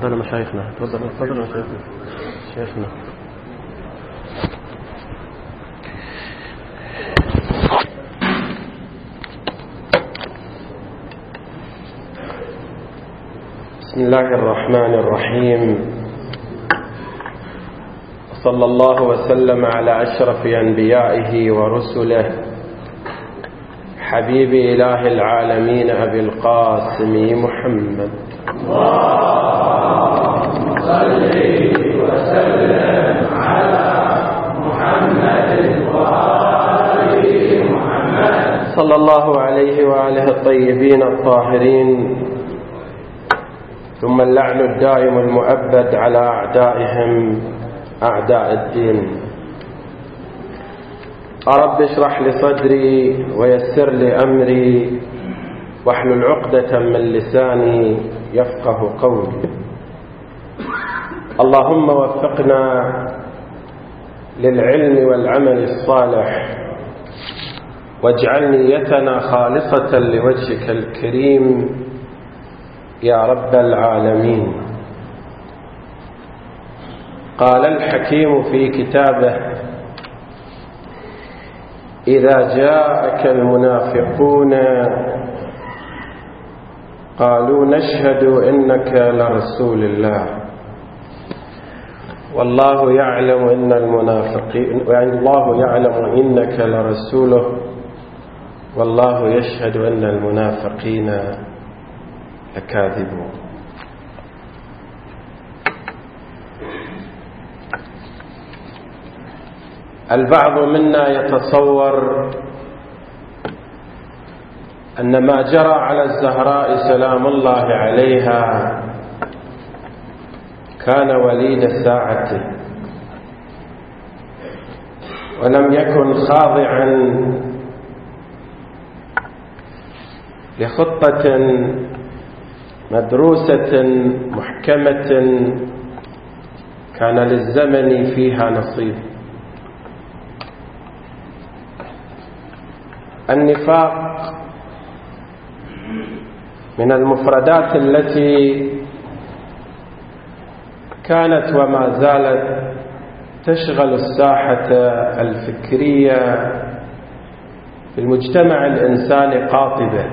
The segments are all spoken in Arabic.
تفضل مشايخنا، تفضل مشايخنا. شيخنا بسم الله الرحمن الرحيم، صلى الله وسلم على أشرف أنبيائه ورسله حبيب إله العالمين أبي القاسم محمد، اللهم صل وسلم على محمد وآل محمد صلى الله عليه وآله الطيبين الطاهرين، ثم اللعن الدائم المؤبد على أعدائهم أعداء الدين. رب اشرح لي صدري ويسر لي أمري واحلل عقدة من لساني يفقه قولي. اللهم وفقنا للعلم والعمل الصالح، واجعل نيتنا خالصة لوجهك الكريم يا رب العالمين. قال الحكيم في كتابه: إذا جاءك المنافقون قالوا نشهد إنك لرسول الله والله يعلم إن المنافقين، والله يعلم إنك لرسوله والله يشهد إن المنافقين لكاذبون. البعض منا يتصور أن ما جرى على الزهراء سلام الله عليها كان وليد ساعته، ولم يكن خاضعا لخطة مدروسة محكمة كان للزمن فيها نصيب. النفاق من المفردات التي كانت وما زالت تشغل الساحة الفكرية في المجتمع الإنساني قاطبة،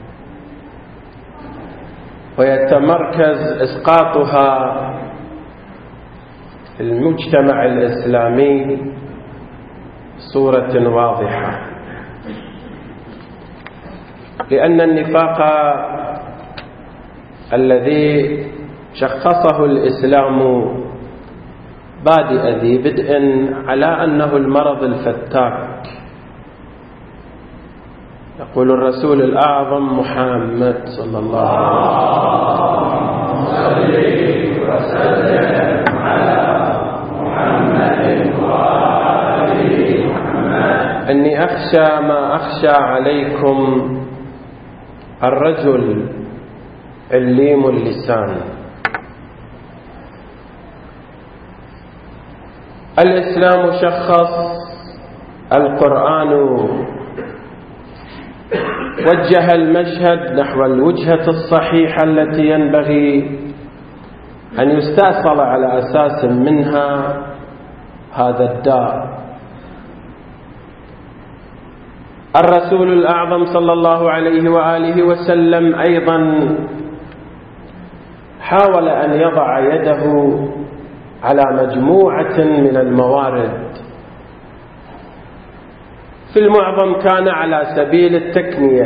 ويتمركز إسقاطها في المجتمع الإسلامي بصورة واضحة، لأن النفاق الذي شخصه الإسلام بادئ ذي بدء على أنه المرض الفتاك. يقول الرسول الأعظم محمد صلى الله عليه وسلم على محمد وآل محمد أني أخشى ما أخشى عليكم الرجل عليم اللسان. الإسلام شخص، القرآن وجه المشهد نحو الوجهة الصحيحة التي ينبغي أن يستأصل على أساس منها هذا الداء. الرسول الأعظم صلى الله عليه وآله وسلم أيضا حاول أن يضع يده على مجموعة من الموارد، في المعظم كان على سبيل التكمية،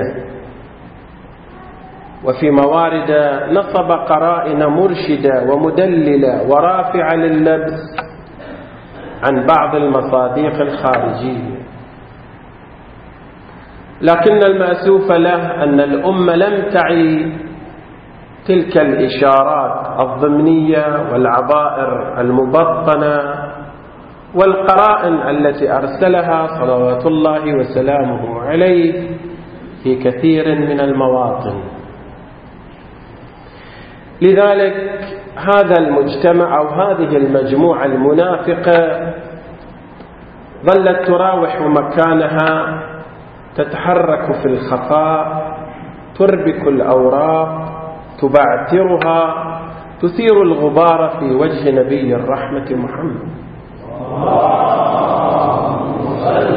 وفي موارد نصب قرائن مرشدة ومدللة ورافعة لللبس عن بعض المصادق الخارجية. لكن المأسوف له أن الأمة لم تعي تلك الإشارات الضمنية والعبائر المبطنة والقرائن التي أرسلها صلوات الله وسلامه عليه في كثير من المواطن. لذلك هذا المجتمع أو هذه المجموعة المنافقة ظلت تراوح مكانها، تتحرك في الخفاء، تربك الأوراق، تبعترها، تثير الغبار في وجه نبي الرحمة محمد. اللهم صل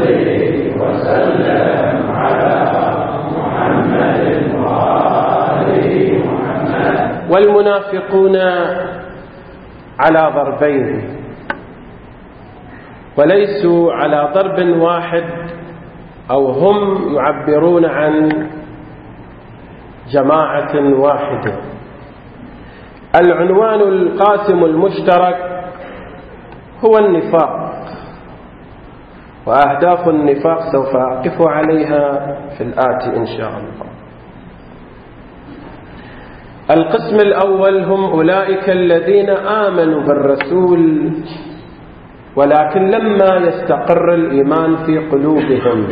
وسلم على محمد وآل محمد. والمنافقون على ضربين، وليسوا على ضرب واحد، أو هم يعبرون عن جماعة واحدة. العنوان القاسم المشترك هو النفاق، وأهداف النفاق سوف أقف عليها في الآتي إن شاء الله. القسم الأول هم أولئك الذين آمنوا بالرسول ولكن لما يستقر الإيمان في قلوبهم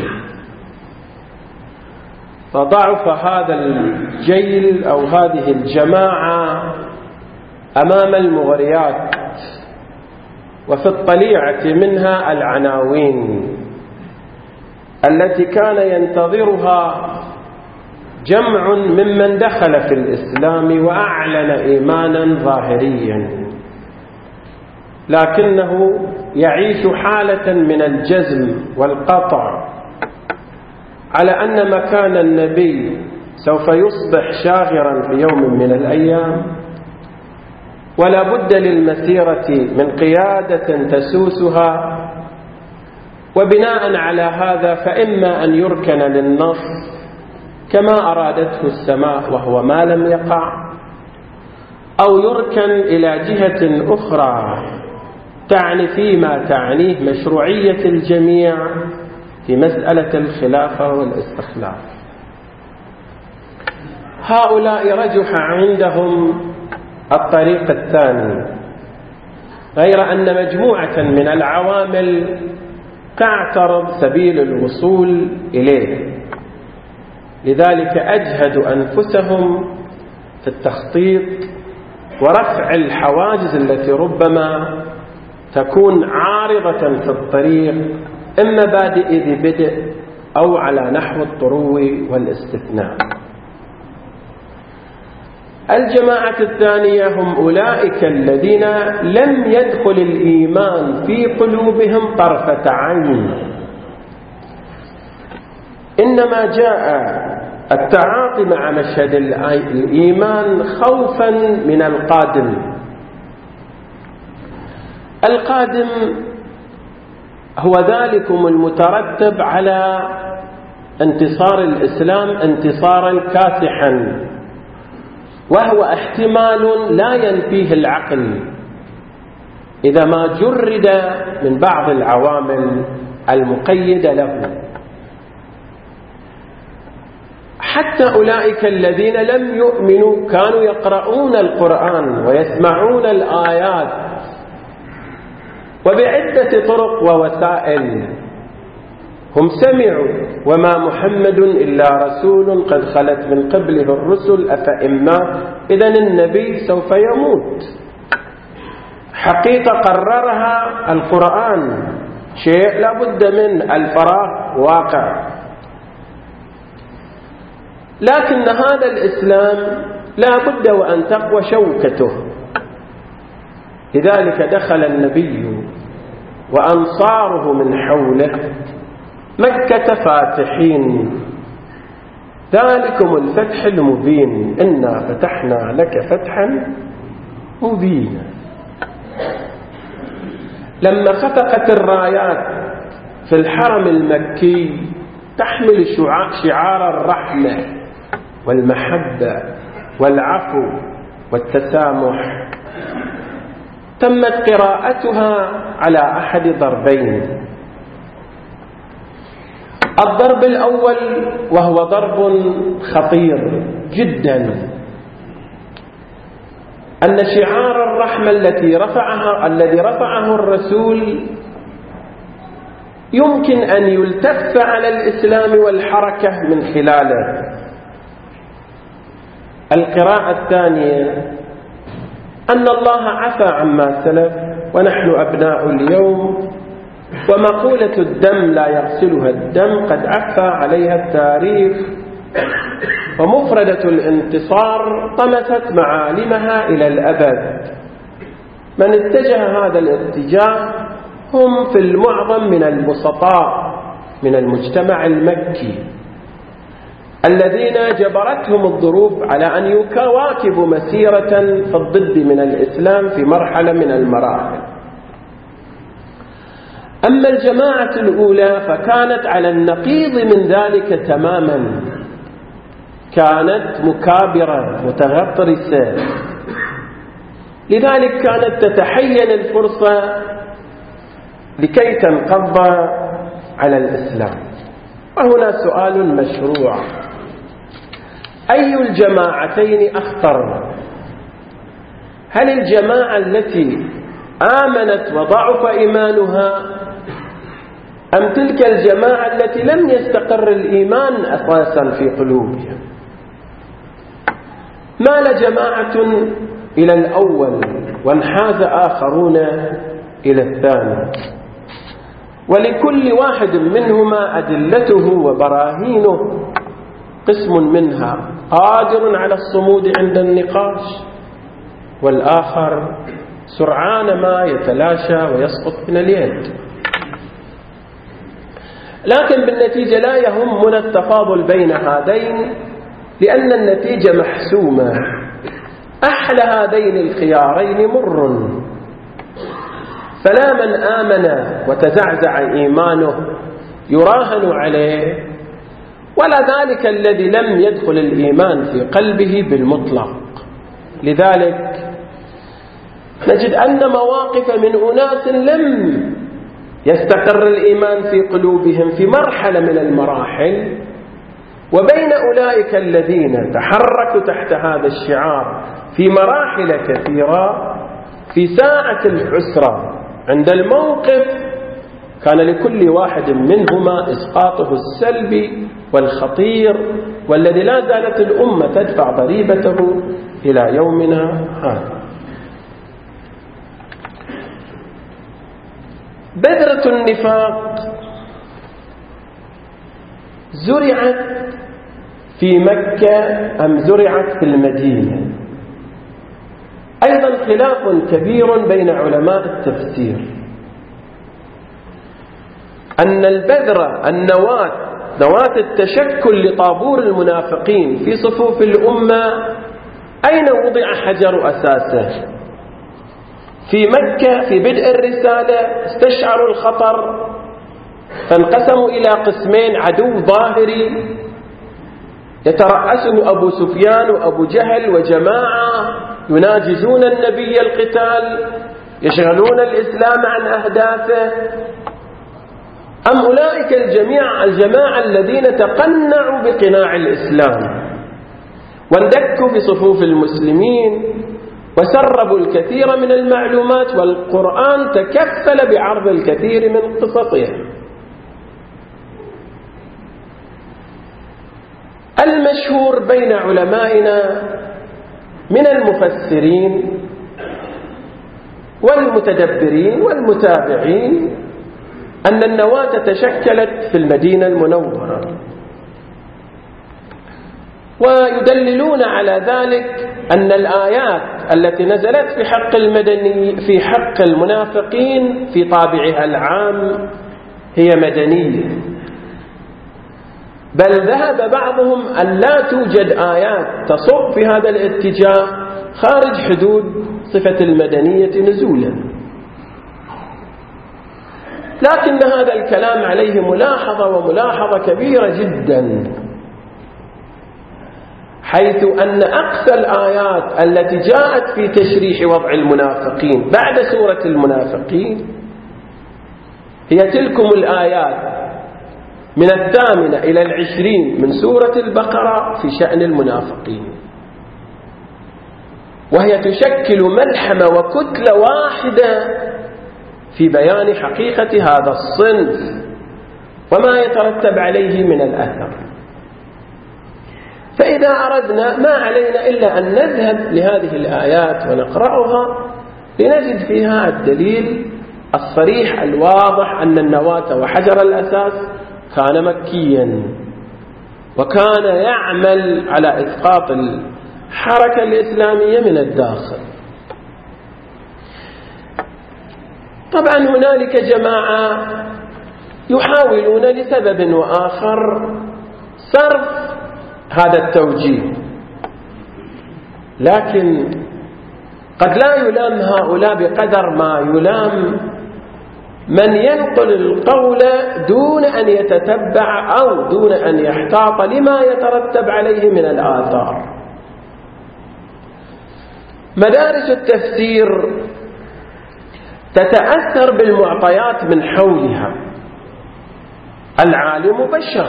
فضعف هذا الجيل أو هذه الجماعة أمام المغريات، وفي الطليعة منها العناوين التي كان ينتظرها جمع ممن دخل في الإسلام وأعلن إيمانا ظاهريا، لكنه يعيش حالة من الجزم والقطع على أن مكان النبي سوف يصبح شاغرا في يوم من الأيام، ولا بد للمسيرة من قيادة تسوسها. وبناء على هذا فإما أن يركن للنص كما أرادته السماء وهو ما لم يقع، أو يركن إلى جهة أخرى تعني فيما تعنيه مشروعية الجميع في مسألة الخلافة والاستخلاف. هؤلاء رجح عندهم الطريق الثاني، غير أن مجموعة من العوامل تعترض سبيل الوصول إليه، لذلك أجهدوا أنفسهم في التخطيط ورفع الحواجز التي ربما تكون عارضة في الطريق، إما بادئ ذي بدء أو على نحو الطرو والاستثناء. الجماعة الثانية هم أولئك الذين لم يدخل الإيمان في قلوبهم طرفة عين، إنما جاء التعاطي مع مشهد الإيمان خوفا من القادم. القادم هو ذلكم المترتب على انتصار الإسلام انتصارا كاسحا، وهو احتمال لا ينفيه العقل إذا ما جرد من بعض العوامل المقيدة له. حتى أولئك الذين لم يؤمنوا كانوا يقرؤون القرآن ويسمعون الآيات وبعدة طرق ووسائل، هم سمعوا وما محمد إلا رسول قد خلت من قبله الرسل أفإما، إذن النبي سوف يموت، حقيقة قررها القرآن، شيء لا بد من الفراغ واقع. لكن هذا الإسلام لا بد وأن تقوى شوكته، لذلك دخل النبي وأنصاره من حوله مكة فاتحين، ذلكم الفتح المبين، إنا فتحنا لك فتحا مبينا. لما خفقت الرايات في الحرم المكي تحمل شعار الرحمة والمحبة والعفو والتسامح، تمت قراءتها على أحد ضربين. الضرب الأول وهو ضرب خطير جدا، أن شعار الرحمة الذي رفعه الرسول يمكن أن يلتف على الإسلام والحركة من خلاله. القراءة الثانية أن الله عفى عما سلف ونحن أبناء اليوم، ومقولة الدم لا يغسلها الدم قد عفى عليها التاريخ، ومفردة الانتصار طمست معالمها إلى الأبد. من اتجه هذا الاتجاه هم في المعظم من البسطاء من المجتمع المكي الذين جبرتهم الظروف على أن يواكبوا مسيرة في الضد من الإسلام في مرحلة من المراحل. أما الجماعة الأولى فكانت على النقيض من ذلك تماما، كانت مكابرة متغطرسة، لذلك كانت تتحين الفرصة لكي تنقض على الإسلام. وهنا سؤال مشروع: أي الجماعتين أخطر؟ هل الجماعة التي آمنت وضعف إيمانها، أم تلك الجماعة التي لم يستقر الإيمان أساسا في قلوبها؟ مال جماعة إلى الأول وانحاز آخرون إلى الثاني، ولكل واحد منهما أدلته وبراهينه، قسم منها قادر على الصمود عند النقاش، والآخر سرعان ما يتلاشى ويسقط من اليد. لكن بالنتيجة لا يهمنا التفاضل بين هذين، لأن النتيجة محسومة. أحلى هذين الخيارين مر، فلا من آمن وتزعزع إيمانه يراهن عليه، ولا ذلك الذي لم يدخل الإيمان في قلبه بالمطلق. لذلك نجد أن مواقف من أناس لم يستقر الإيمان في قلوبهم في مرحلة من المراحل، وبين أولئك الذين تحركوا تحت هذا الشعار في مراحل كثيرة، في ساعة العسرة عند الموقف كان لكل واحد منهما إسقاطه السلبي والخطير، والذي لا زالت الأمة تدفع ضريبته إلى يومنا هذا. بذرة النفاق زرعت في مكة أم زرعت في المدينة؟ أيضا خلاف كبير بين علماء التفسير، أن البذرة نواة التشكل لطابور المنافقين في صفوف الأمة أين وضع حجر أساسه؟ في مكة في بدء الرسالة استشعروا الخطر فانقسموا إلى قسمين: عدو ظاهري يترأسه أبو سفيان وأبو جهل وجماعة يناجزون النبي القتال، يشغلون الإسلام عن أهدافه، أم أولئك الجماعة الذين تقنعوا بقناع الإسلام واندكوا في صفوف المسلمين وسربوا الكثير من المعلومات، والقرآن تكفل بعرض الكثير من قصصهم. المشهور بين علمائنا من المفسرين والمتدبرين والمتابعين أن النواة تشكلت في المدينة المنورة، ويدللون على ذلك أن الآيات التي نزلت في حق المنافقين في طابعها العام هي مدنية، بل ذهب بعضهم أن لا توجد آيات تصب في هذا الاتجاه خارج حدود صفة المدنية نزولا. لكن هذا الكلام عليه ملاحظة كبيرة جدا، حيث أن أقصى الآيات التي جاءت في تشريح وضع المنافقين بعد سورة المنافقين هي تلكم الآيات من 8 إلى 20 من سورة البقرة في شأن المنافقين، وهي تشكل ملحمة وكتلة واحدة في بيان حقيقة هذا الصنف وما يترتب عليه من الأثر. فإذا أردنا ما علينا إلا أن نذهب لهذه الآيات ونقرأها لنجد فيها الدليل الصريح الواضح أن النواة وحجر الأساس كان مكيا. وكان يعمل على إسقاط الحركة الإسلامية من الداخل. طبعا هنالك جماعة يحاولون لسبب وآخر صرف هذا التوجيه، لكن قد لا يلام هؤلاء بقدر ما يلام من ينقل القول دون أن يتتبع أو دون أن يحتاط لما يترتب عليه من الآثار. مدارس التفسير تتأثر بالمعطيات من حولها. العالم بشر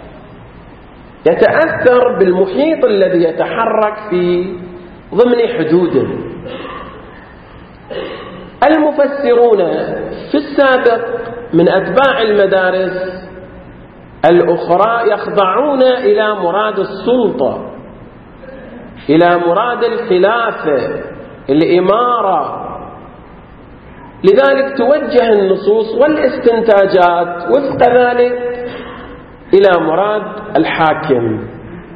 يتأثر بالمحيط الذي يتحرك في ضمن حدوده. المفسرون في السابق من أتباع المدارس الأخرى يخضعون إلى مراد السلطة، إلى مراد الخلافة، الإمارة، لذلك توجه النصوص والاستنتاجات وفق ذلك إلى مراد الحاكم.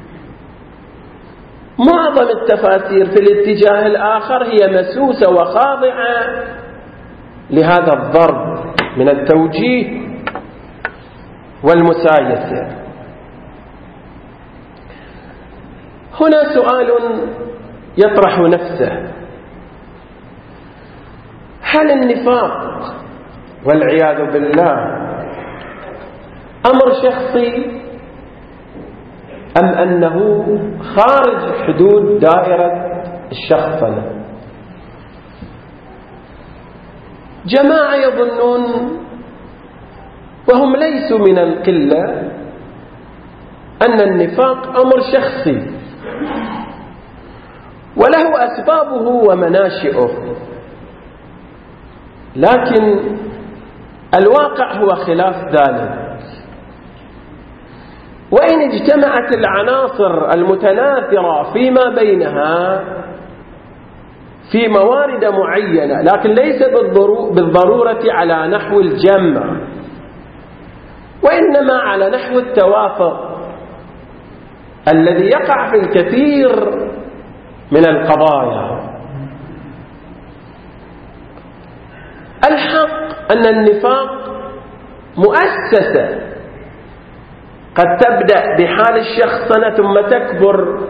معظم التفاسير في الاتجاه الآخر هي مسوسة وخاضعة لهذا الضرب من التوجيه والمسايسة. هنا سؤال يطرح نفسه: هل النفاق والعياذ بالله أمر شخصي أم أنه خارج حدود دائرة الشخصنة؟ جماعة يظنون وهم ليسوا من القلة أن النفاق أمر شخصي وله أسبابه ومناشئه، لكن الواقع هو خلاف ذلك. وإن اجتمعت العناصر المتناثرة فيما بينها في موارد معينة، لكن ليس بالضرورة على نحو الجمع، وإنما على نحو التوافق الذي يقع في الكثير من القضايا. الحق أن النفاق مؤسسة قد تبدأ بحال الشخصنة ثم تكبر،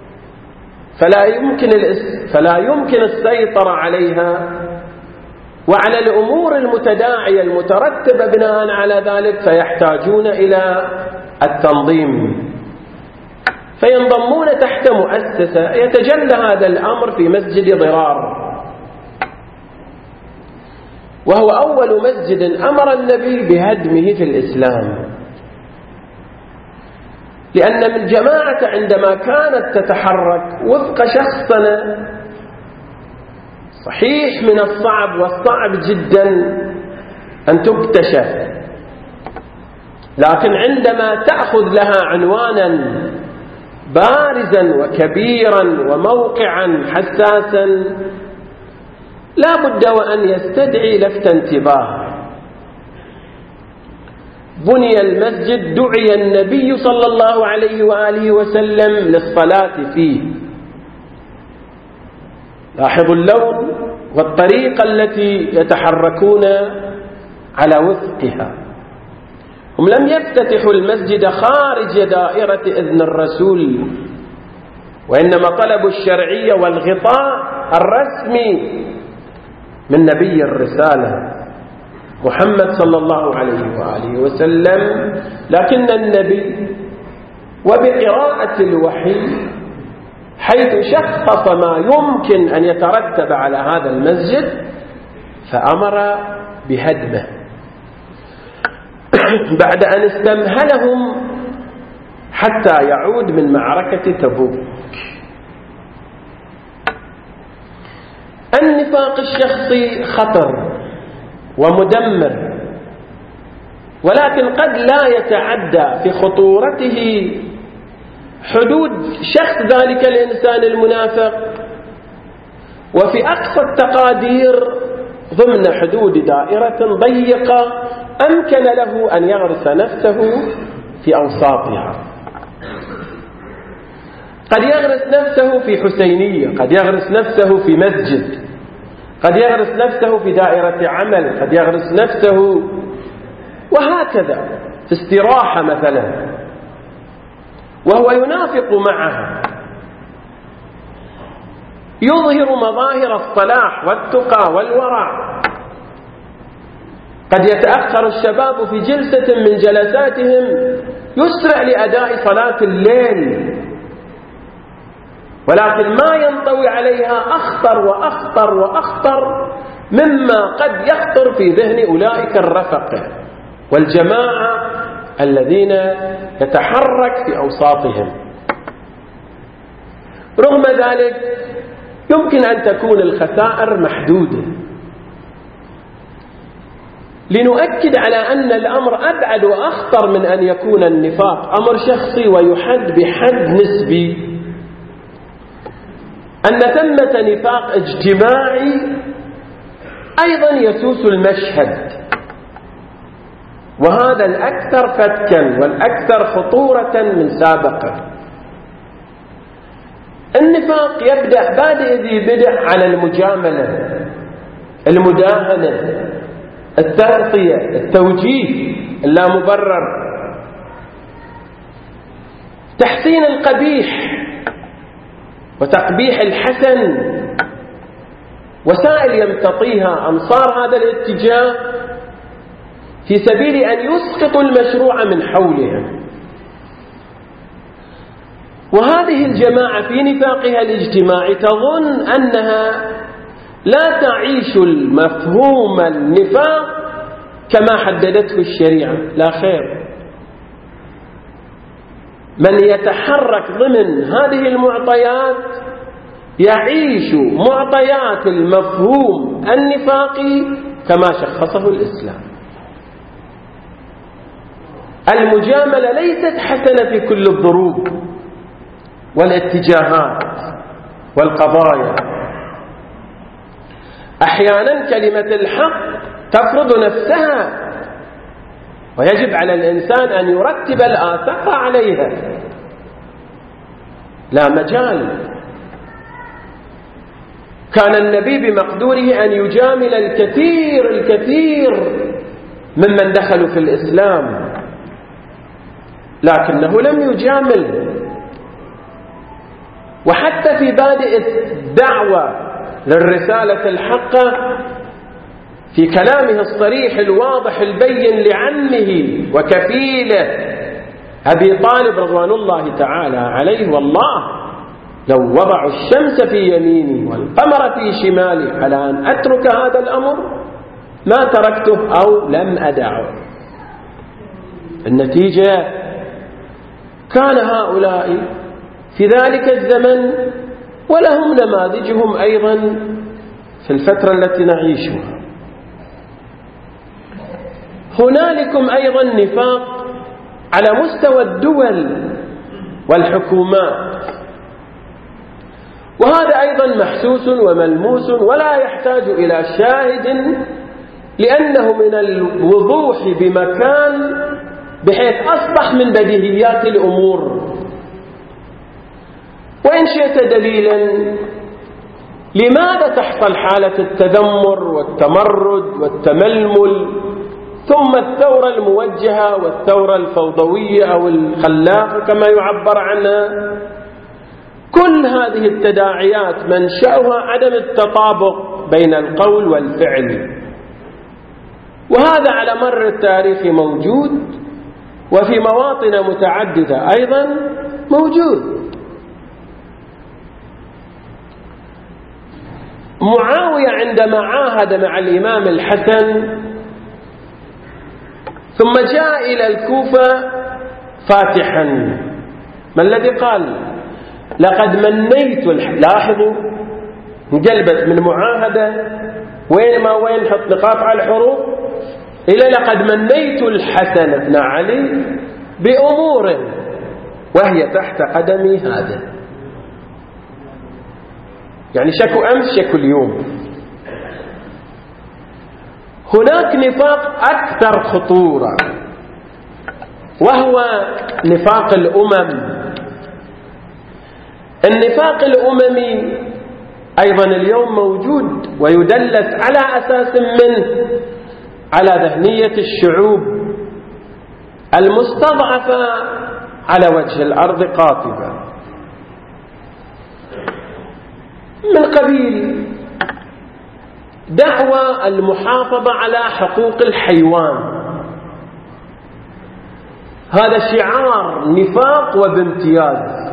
فلا يمكن السيطرة عليها وعلى الأمور المتداعية المترتبة بناء على ذلك، فيحتاجون إلى التنظيم، فينضمون تحت مؤسسة. يتجلى هذا الأمر في مسجد ضرار، وهو أول مسجد أمر النبي بهدمه في الإسلام، لأن الجماعة عندما كانت تتحرك وفق شخصنة صحيح من الصعب والصعب جدا أن تكتشف، لكن عندما تأخذ لها عنوانا بارزا وكبيرا وموقعا حساسا لا بد وأن يستدعي لفت انتباه. بني المسجد، دعي النبي صلى الله عليه وآله وسلم للصلاة فيه. لاحظوا اللون والطريقة التي يتحركون على وفقها. هم لم يفتتحوا المسجد خارج دائرة إذن الرسول، وإنما طلبوا الشرعية والغطاء الرسمي من نبي الرسالة محمد صلى الله عليه وآله وسلم. لكن النبي وبقراءة الوحي حيث شخص ما يمكن أن يترتب على هذا المسجد فأمر بهدمه بعد أن استمهلهم حتى يعود من معركة تبوك. النفاق الشخصي خطر ومدمر، ولكن قد لا يتعدى في خطورته حدود شخص ذلك الإنسان المنافق، وفي أقصى التقادير ضمن حدود دائرة ضيقة أمكن له أن يغرس نفسه في أوساطها. قد يغرس نفسه في حسينية، قد يغرس نفسه في مسجد، قد يغرس نفسه في دائرة عمل، قد يغرس نفسه وهكذا في استراحة مثلا، وهو ينافق معها، يظهر مظاهر الصلاح والتقى والورع. قد يتأخر الشباب في جلسة من جلساتهم يسرع لأداء صلاة الليل، ولكن ما ينطوي عليها أخطر وأخطر وأخطر مما قد يخطر في ذهن أولئك الرفقة والجماعة الذين يتحرك في أوساطهم. رغم ذلك يمكن أن تكون الخسائر محدودة، لنؤكد على أن الأمر أبعد وأخطر من أن يكون النفاق أمر شخصي ويحد بحد نسبي. أن ثمة نفاق اجتماعي أيضا يسوس المشهد، وهذا الأكثر فتكا والأكثر خطورة من سابقه. النفاق يبدأ بادئ ذي بدء على المجاملة، المداهنة، التغطية، التوجيه اللامبرر، تحسين القبيح وتقبيح الحسن، وسائل يمتطيها أنصار هذا الاتجاه في سبيل أن يسقطوا المشروع من حولهم. وهذه الجماعة في نفاقها الاجتماعي تظن أنها لا تعيش المفهوم النفاق كما حددته الشريعة. لا خير، من يتحرك ضمن هذه المعطيات يعيش معطيات المفهوم النفاقي كما شخصه الإسلام. المجاملة ليست حسنة في كل الضروب والاتجاهات والقضايا. أحيانا كلمة الحق تفرض نفسها، ويجب على الإنسان أن يرتب الآثار عليها، لا مجال. كان النبي بمقدوره أن يجامل الكثير ممن دخلوا في الإسلام، لكنه لم يجامل. وحتى في بادئ الدعوة للرسالة الحقة في كلامه الصريح الواضح البين لعمه وكفيله أبي طالب رضوان الله تعالى عليه: والله لو وضعوا الشمس في يميني والقمر في شمالي على أن أترك هذا الأمر ما تركته أو لم أدعه. النتيجة كان هؤلاء في ذلك الزمن ولهم نماذجهم أيضا في الفترة التي نعيشها. هنالكم أيضا نفاق على مستوى الدول والحكومات، وهذا أيضا محسوس وملموس ولا يحتاج إلى شاهد، لأنه من الوضوح بمكان بحيث أصبح من بديهيات الأمور. وإن شئت دليلا لماذا تحصل حالة التذمر والتمرد والتململ، ثم الثورة الموجهة والثورة الفوضوية أو الخلاقة كما يعبر عنها؟ كل هذه التداعيات منشأها عدم التطابق بين القول والفعل، وهذا على مر التاريخ موجود، وفي مواطن متعددة أيضا موجود. معاوية عندما عاهد مع الإمام الحسن ثم جاء إلى الكوفة فاتحا، ما الذي قال؟ لقد منيت لاحظوا، انقلبت من معاهدة وين ما وين حط نقاط على الحروف إلى لقد منيت الحسن بن علي بأمور وهي تحت قدمي هذا. يعني شكو أمس شكو اليوم. هناك نفاق أكثر خطورة، وهو نفاق الأمم. النفاق الأممي أيضا اليوم موجود ويدلس على أساس منه على ذهنية الشعوب المستضعفة على وجه الأرض قاطبة، من قبيل دعوى المحافظة على حقوق الحيوان. هذا شعار نفاق وبامتياز.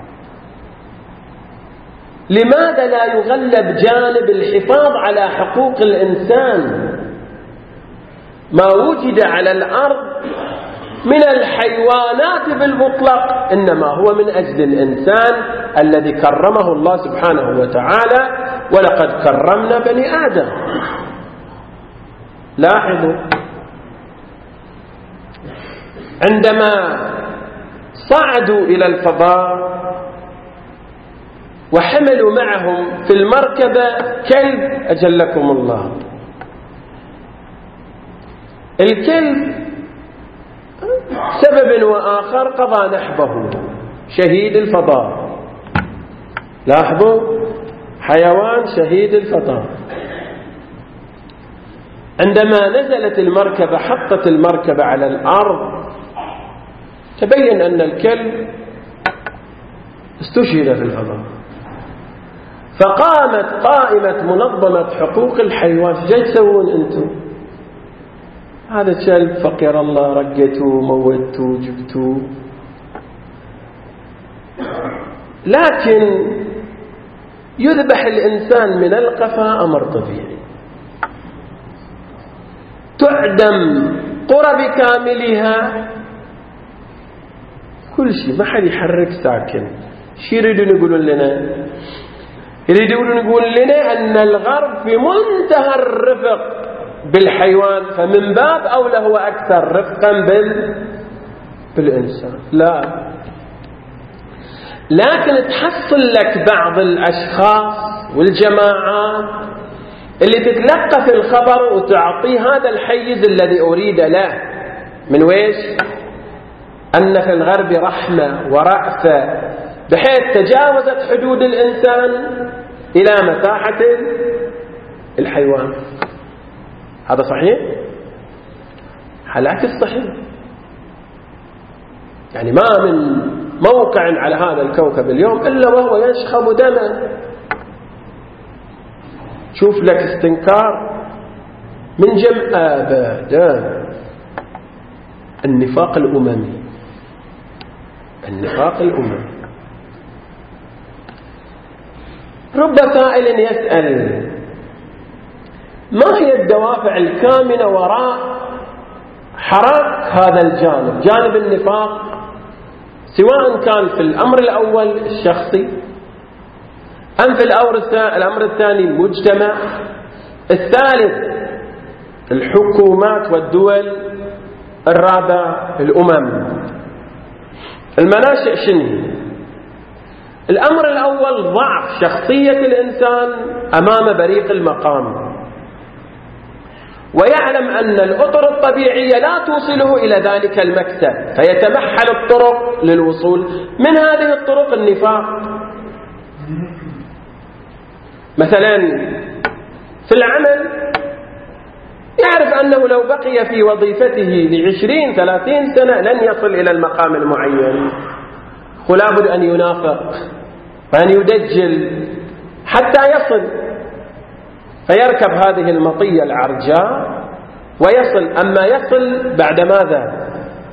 لماذا لا يغلب جانب الحفاظ على حقوق الإنسان؟ ما وجد على الأرض من الحيوانات بالمطلق إنما هو من أجل الإنسان الذي كرمه الله سبحانه وتعالى، ولقد كرمنا بني آدم. لاحظوا عندما صعدوا إلى الفضاء وحملوا معهم في المركبة كلب، أجلكم الله، الكلب سبب وآخر قضى نحبه، شهيد الفضاء. لاحظوا، حيوان شهيد الفضاء. عندما نزلت المركبة حطت المركبة على الأرض، تبين أن الكلب استشهد في الفضاء. فقامت قائمة منظمة حقوق الحيوان، جاي تسوون أنتم؟ هذا كلب فقير الله، رقيتوه موتوه جبتوه. لكن يذبح الإنسان من القفا أمر طبيعي، تعدم قرى بكاملها، كل شيء، ما حد يحرك ساكن. شو يريدون يقولون لنا؟ يريدون يقول لنا أن الغرب في منتهى الرفق بالحيوان، فمن باب أولى هو أكثر رفقا بالإنسان. لا، لكن تحصل لك بعض الأشخاص والجماعات اللي تتلقى في الخبر وتعطيه هذا الحيز الذي أريد له، من ويش؟ أن في الغرب رحمة ورأفة بحيث تجاوزت حدود الإنسان إلى مساحة الحيوان. هذا صحيح؟ العكس صحيح. يعني ما من موقع على هذا الكوكب اليوم إلا وهو يشخب دما. شوف لك استنكار من جمع أبدا. النفاق الأممي، النفاق الأممي. رب سائل يسأل: ما هي الدوافع الكامنة وراء حراك هذا الجانب، جانب النفاق، سواء كان في الأمر الأول الشخصي أم في الأمر الثاني المجتمع، الثالث الحكومات والدول، الرابع الأمم. المناشئ شنو؟ الأمر الأول ضعف شخصية الإنسان أمام بريق المقام، ويعلم أن الأطر الطبيعية لا توصله إلى ذلك المكسب، فيتمحل الطرق للوصول. من هذه الطرق النفاق. مثلا في العمل يعرف أنه لو بقي في وظيفته 20-30 سنة لن يصل إلى المقام المعين، ولابد أن ينافق وأن يدجل حتى يصل، فيركب هذه المطية العرجاء ويصل. أما يصل بعد ماذا؟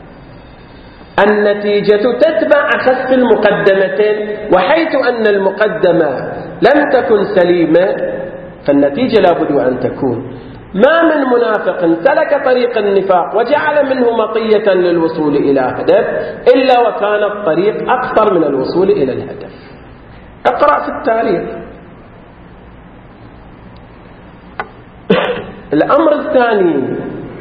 النتيجة تتبع أخس المقدمتين، وحيث أن المقدمة لم تكن سليمة فالنتيجة لابد أن تكون. ما من منافق سلك طريق النفاق وجعل منه مطية للوصول إلى هدف إلا وكان الطريق أقصر من الوصول إلى الهدف. اقرأ في التاريخ. الأمر الثاني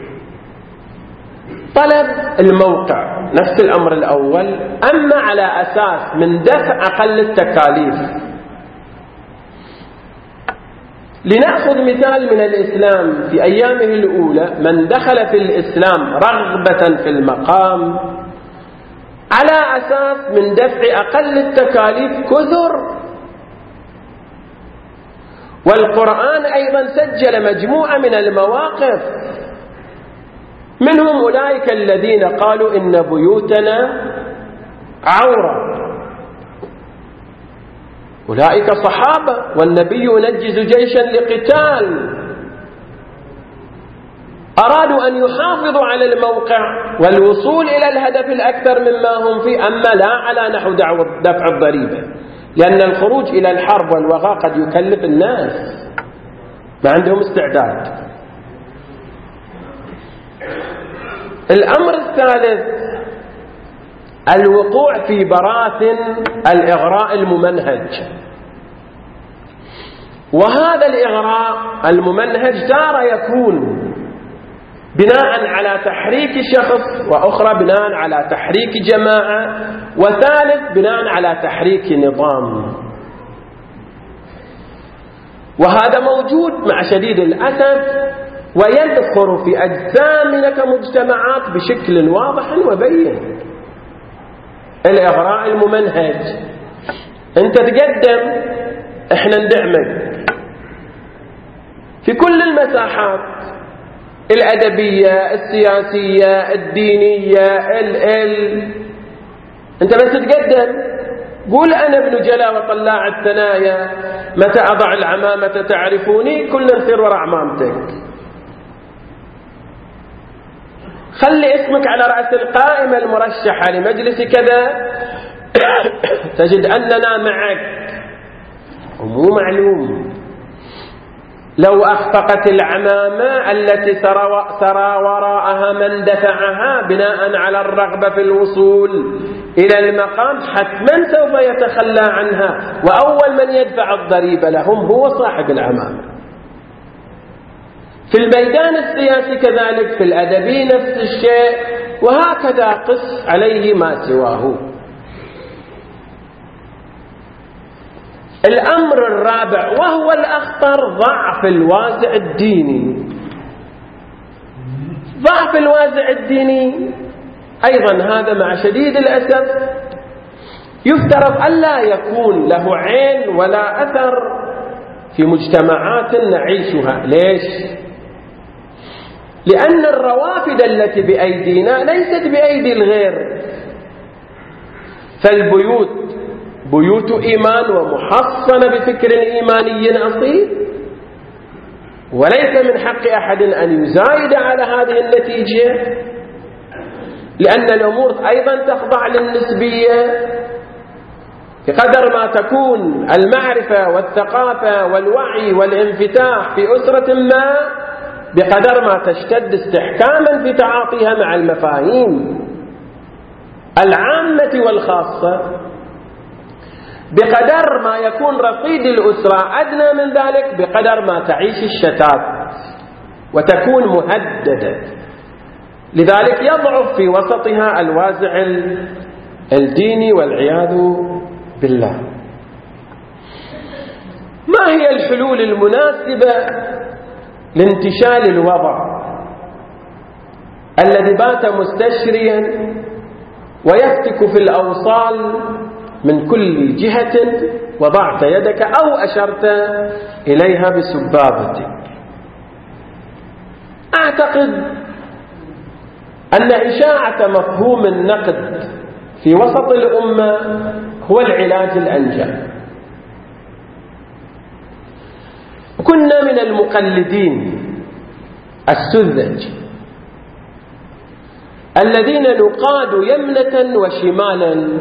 طلب الموقع، نفس الأمر الأول، أما على أساس من دفع أقل التكاليف. لنأخذ مثال من الإسلام في أيامه الأولى. من دخل في الإسلام رغبة في المقام على أساس من دفع أقل التكاليف كثر. والقرآن أيضا سجل مجموعة من المواقف، منهم أولئك الذين قالوا إن بيوتنا عورة، أولئك صحابة والنبي ينجز جيشا لقتال، أرادوا أن يحافظوا على الموقع والوصول إلى الهدف الأكثر مما هم فيه، أما لا على نحو دفع الضريبة، لأن الخروج إلى الحرب والوغى قد يكلف الناس، ما عندهم استعداد. الأمر الثالث الوقوع في براثن الإغراء الممنهج، وهذا الإغراء الممنهج تارة يكون بناء على تحريك شخص، وأخرى بناء على تحريك جماعة، وثالث بناء على تحريك نظام. وهذا موجود مع شديد الأسف ويدخل في أجسامنا كمجتمعات بشكل واضح وبين. الإغراء الممنهج، أنت تقدم إحنا ندعمك في كل المساحات، الأدبية، السياسية، الدينية، أنت بس تقدم، قول أنا ابن جلا وطلاع الثنايا، متى أضع العمامة تعرفوني، كلنا نصير وراء عمامتك. خلي اسمك على رأس القائمة المرشحة لمجلس كذا، تجد أننا معك. ومو معلوم لو أخفقت العمامة التي سرى وراءها من دفعها بناء على الرغبة في الوصول إلى المقام، حتما سوف يتخلى عنها، وأول من يدفع الضريبة لهم هو صاحب العمامة. في الميدان السياسي كذلك، في الأدبي نفس الشيء، وهكذا قس عليه ما سواه. الأمر الرابع وهو الأخطر، ضعف الوازع الديني. ضعف الوازع الديني أيضا هذا مع شديد الأسف يفترض ألا يكون له عين ولا أثر في مجتمعات نعيشها. ليش؟ لأن الروافد التي بأيدينا ليست بأيدي الغير، فالبيوت بيوت إيمان ومحصنة بفكر إيماني أصيل، وليس من حق أحد أن يزايد على هذه النتيجة، لأن الأمور أيضا تخضع للنسبية. بقدر ما تكون المعرفة والثقافة والوعي والانفتاح في أسرة ما، بقدر ما تشتد استحكاما في تعاطيها مع المفاهيم العامة والخاصة. بقدر ما يكون رصيد الأسرة أدنى من ذلك، بقدر ما تعيش الشتات وتكون مهددة، لذلك يضعف في وسطها الوازع الديني والعياذ بالله. ما هي الحلول المناسبة لانتشال الوضع الذي بات مستشريا ويفتك في الأوصال من كل جهة، وضعت يدك أو أشرت إليها بسبابتك؟ أعتقد أن إشاعة مفهوم النقد في وسط الأمة هو العلاج الأنجع. كنا من المقلدين السذج الذين نقاد يمنة وشمالا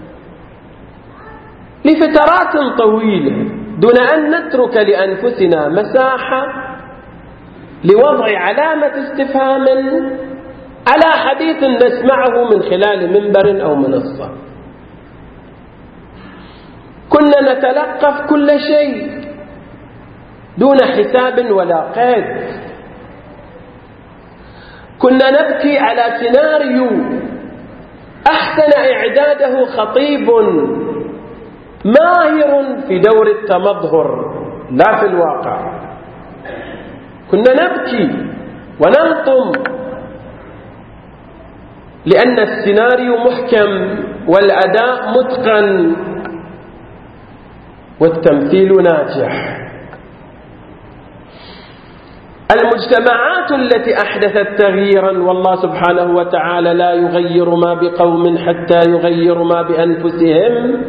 لفترات طويلة دون أن نترك لأنفسنا مساحة لوضع علامة استفهام على حديث نسمعه من خلال منبر أو منصة. كنا نتلقف كل شيء دون حساب ولا قيد. كنا نبكي على سيناريو أحسن إعداده خطيب ماهر في دور التمظهر لا في الواقع. كنا نبكي ونلطم لأن السيناريو محكم والأداء متقن والتمثيل ناجح. المجتمعات التي أحدثت تغييرا، والله سبحانه وتعالى لا يغير ما بقوم حتى يغيروا ما بأنفسهم،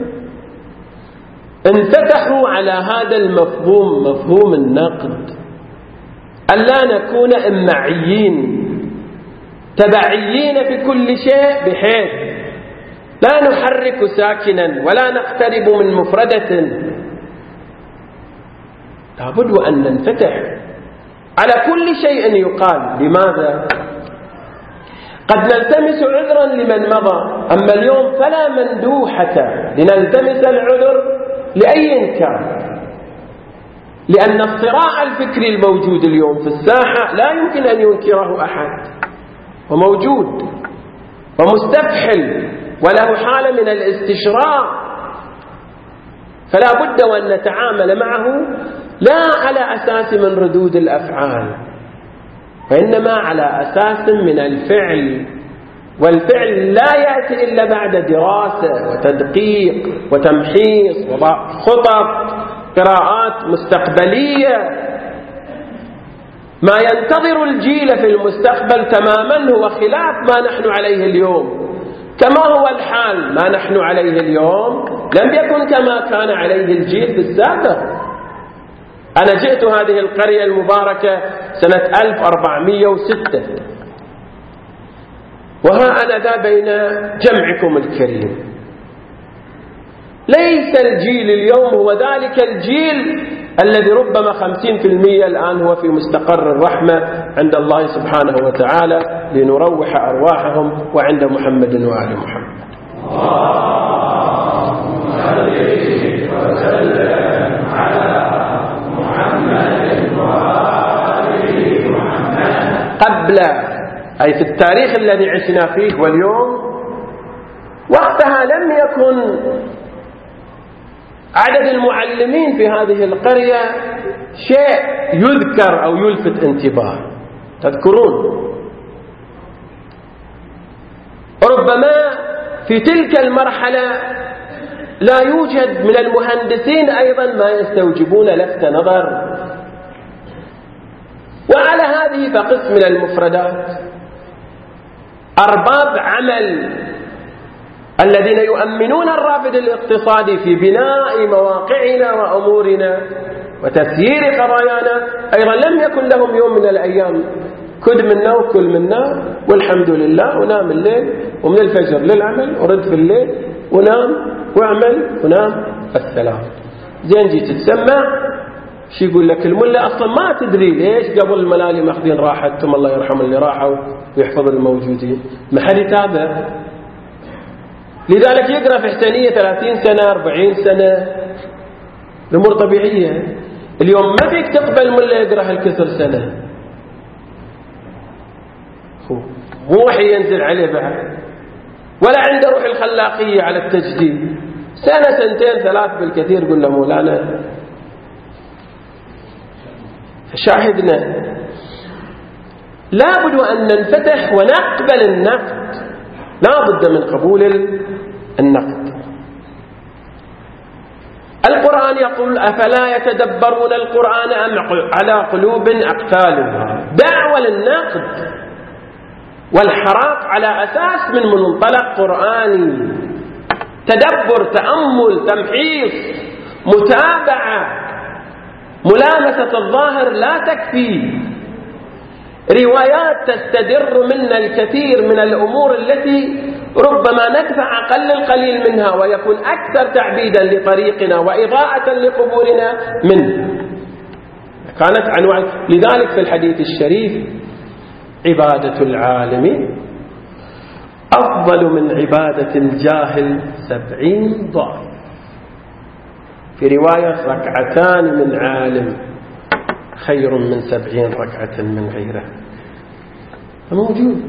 انفتحوا على هذا المفهوم، مفهوم النقد، أن لا نكون إمعيين تبعيين في كل شيء، بحيث لا نحرك ساكنا ولا نقترب من مفردة. لابد أن ننفتح على كل شيء يقال. لماذا؟ قد نلتمس عذرا لمن مضى، أما اليوم فلا مندوحة لنلتمس العذر لأي كان، لأن الصراع الفكري الموجود اليوم في الساحة لا يمكن أن ينكره أحد، وموجود ومستفحل وله حالة من الاستشراع، فلا بد وأن نتعامل معه لا على أساس من ردود الأفعال، وإنما على أساس من الفعل، والفعل لا يأتي إلا بعد دراسة وتدقيق وتمحيص وضع خطط، قراءات مستقبلية. ما ينتظر الجيل في المستقبل تماما هو خلاف ما نحن عليه اليوم. كما هو الحال ما نحن عليه اليوم لم يكن كما كان عليه الجيل في السابق. أنا جئت هذه القرية المباركة سنة 1406، وها أنا ذا بين جمعكم الكريم. ليس الجيل اليوم هو ذلك الجيل الذي ربما 50% الآن هو في مستقر الرحمة عند الله سبحانه وتعالى لنروح أرواحهم وعند محمد وآل محمد. اللهم صل وسلم على محمد وآل محمد. قبل، أي في التاريخ الذي عشنا فيه واليوم، وقتها لم يكن عدد المعلمين في هذه القرية شيء يذكر أو يلفت انتباه. تذكرون ربما في تلك المرحلة لا يوجد من المهندسين أيضا ما يستوجبون لفت نظر. وعلى هذه فقس من المفردات أرباب عمل الذين يؤمنون الرافد الاقتصادي في بناء مواقعنا وأمورنا وتسيير قضايانا أيضا لم يكن لهم يوم من الأيام كد منا وكل منا والحمد لله، ونام الليل ومن الفجر للعمل ورد في الليل ونام واعمل ونام السلام. زين جيت تتسمع شي يقول لك الملا أصلا ما تدري ليش قبل الملالي ماخذين راحتهم، الله يرحم اللي راحوا ويحفظ الموجودين، ما حد يتابع. لذلك يقرأ في حسنية 30 سنة 40 سنة، الأمور طبيعية. اليوم ما فيك تقبل ملا يقرأ هالكثر سنة، مو وحي ينزل عليه بعد، ولا عنده روح الخلاقية على التجديد. سنة سنتين ثلاث بالكثير قلنا مولانا. فشاهدنا لابد أن ننفتح ونقبل النقد، لا بد من قبول النقد. القرآن يقول أفلا يتدبرون القرآن أم على قلوب أقفالها. دعوة للنقد والحراك على أساس من منطلق قرآني، تدبر، تأمل، تمحيص، متابعة. ملامسة الظاهر لا تكفي. روايات تستدر منا الكثير من الأمور التي ربما ندفع أقل القليل منها ويكون أكثر تعبيدا لطريقنا وإضاءة لقبورنا منه. كانت عنوان. لذلك في الحديث الشريف عبادة العالم أفضل من عبادة الجاهل 70 ضعف. في رواية ركعتان من عالم خير من 70 ركعة من غيره. موجود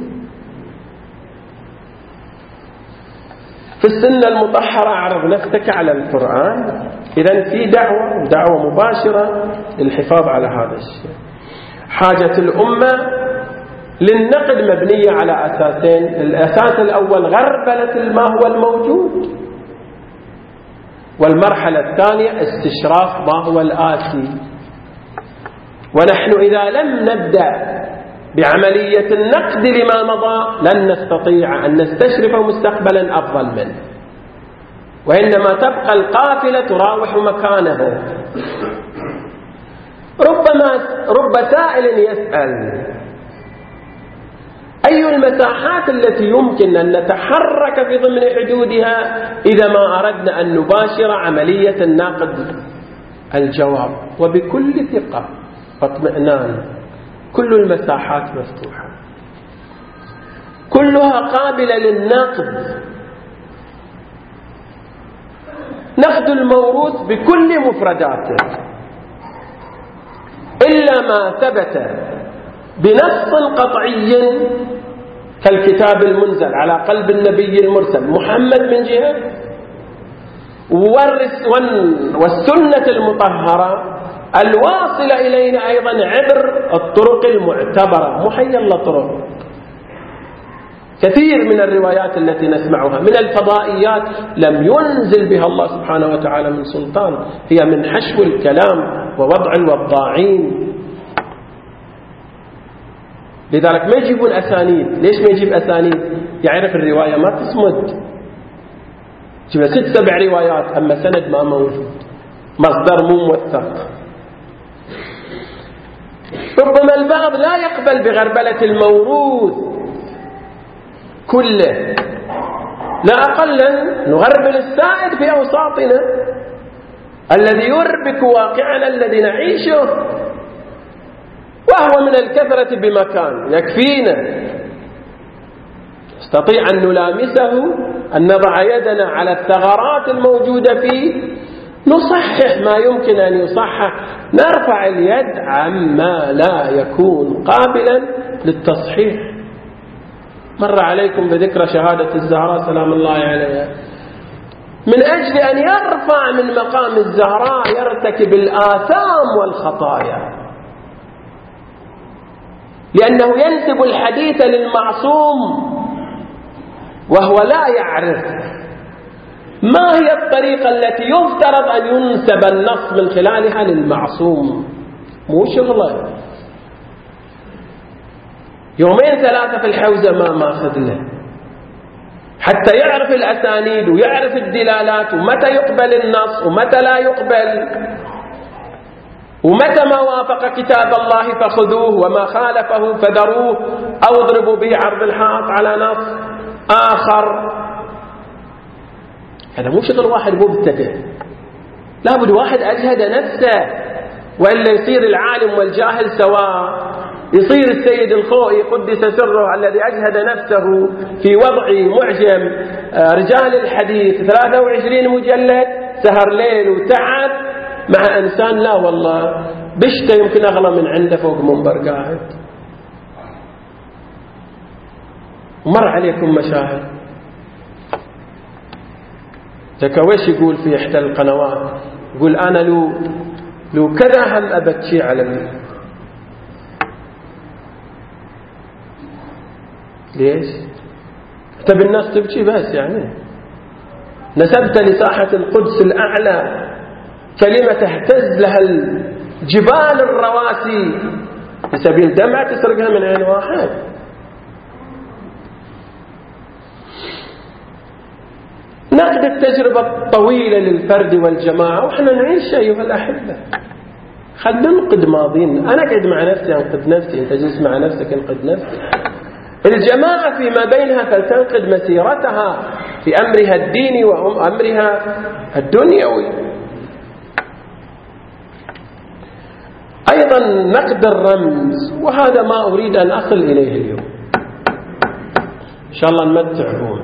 في السنة المطهرة. أعرض نفسك على القرآن. إذن في دعوة مباشرة للحفاظ على هذا الشيء. حاجة الأمة للنقد مبنية على أساسين. الأساس الأول غربلة ما هو الموجود، والمرحلة الثانية استشراف ما هو الآتي. ونحن إذا لم نبدأ بعملية النقد لما مضى لن نستطيع أن نستشرف مستقبلا أفضل منه، وإنما تبقى القافلة تراوح مكانه. رب سائل يسأل: أي المساحات التي يمكن أن نتحرك في ضمن حدودها إذا ما أردنا أن نباشر عملية النقد؟ الجواب: وبكل ثقة واطمئنان كل المساحات مفتوحة، كلها قابلة للنقد. نقد الموروث بكل مفرداته إلا ما ثبت بنص قطعي كالكتاب المنزل على قلب النبي المرسل محمد من جهة، والسنة المطهرة الواصلة إلينا أيضا عبر الطرق المعتبرة. محيلا طرق كثير من الروايات التي نسمعها من الفضائيات لم ينزل بها الله سبحانه وتعالى من سلطان، هي من حشو الكلام ووضع الوضاعين. لذلك ما يجيبون أسانيد. ليش ما يجيب أسانيد؟ يعرف الرواية ما تصمد، يجيب 6-7 روايات أما سند ما موجود، مصدر مو موثق. ربما البعض لا يقبل بغربلة الموروث كله، لا أقل نغربل السائد في أوساطنا الذي يربك واقعنا الذي نعيشه، وهو من الكثرة بمكان يكفينا. نستطيع أن نلامسه، أن نضع يدنا على الثغرات الموجودة فيه، نصحح ما يمكن أن يصحح، نرفع اليد عما لا يكون قابلا للتصحيح. مر عليكم بذكرى شهادة الزهراء سلام الله عليها، من أجل أن يرفع من مقام الزهراء يرتكب الآثام والخطايا، لأنه ينسب الحديث للمعصوم وهو لا يعرف ما هي الطريقة التي يفترض أن ينسب النص من خلالها للمعصوم. مو شغله 2-3 في الحوزة ما ماخذ له حتى يعرف الأسانيد ويعرف الدلالات، ومتى يقبل النص ومتى لا يقبل، ومتى ما وافق كتاب الله فخذوه وما خالفه فذروه أو اضربوا به عرض الحائط على نص آخر. هذا مو شغل واحد مبتدئ، لابد واحد أجهد نفسه، وإلا يصير العالم والجاهل سواء. يصير السيد الخوئي قدس سره الذي أجهد نفسه في وضع معجم رجال الحديث 23 مجلد، سهر ليل وتعب مع إنسان لا والله بشته يمكن أغلى من عنده فوق منبر قاعد. ومر عليكم مشاهد زكاويش يقول في إحدى القنوات، يقول أنا لو كذا هم أبكي على ليش؟ تبي الناس تبكي بس يعني نسبت لساحة القدس الأعلى كلمة تهتز لها الجبال الرواسي بسبيل دمعة تسرقها من عين واحد. نقد التجربة الطويلة للفرد والجماعة، وإحنا نعيش أيها الأحبة. خلنا ننقد ماضينا. أنا قاعد مع نفسي أنقد نفسي، أنت جلس مع نفسك أنقد نفسي. الجماعة فيما بينها فلتنقد مسيرتها في أمرها الديني وأمرها الدنيوي. أيضا نقد الرمز، وهذا ما أريد أن أصل إليه اليوم، إن شاء الله نمتعكم.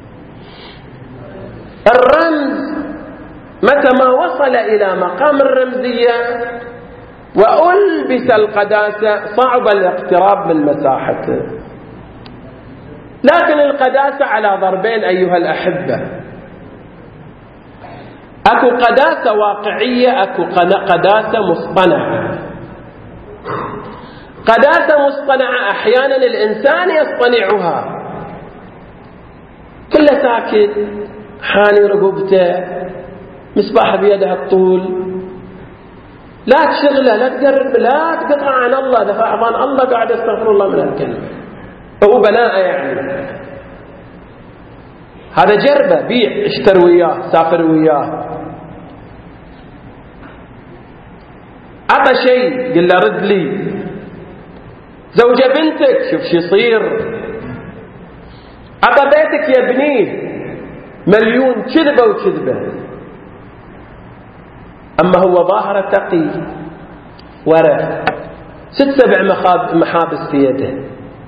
الرمز متى ما وصل إلى مقام الرمزية وألبس القداسة صعب الاقتراب من مساحته. لكن القداسة على ضربين أيها الأحبة، أكو قداسة واقعية، أكو قداسة مصطنعة. قداسة مصطنعة أحيانا الإنسان يصطنعها، كله ساكت حاني رقبته مصباح بيده الطول، لا تشغله لا تقرب لا تقطع عن الله، دفع عن الله قاعد استغفر الله من الكلمة، هو بناء يعني هذا جربه، بيع اشتر وياه سافر وياه، عطى شيء قل له رد لي، زوجة بنتك شوف شو يصير، عطى بيتك يبنيه مليون كذبة وكذبة، أما هو ظاهر تقي ورع 6-7 محابس في يده،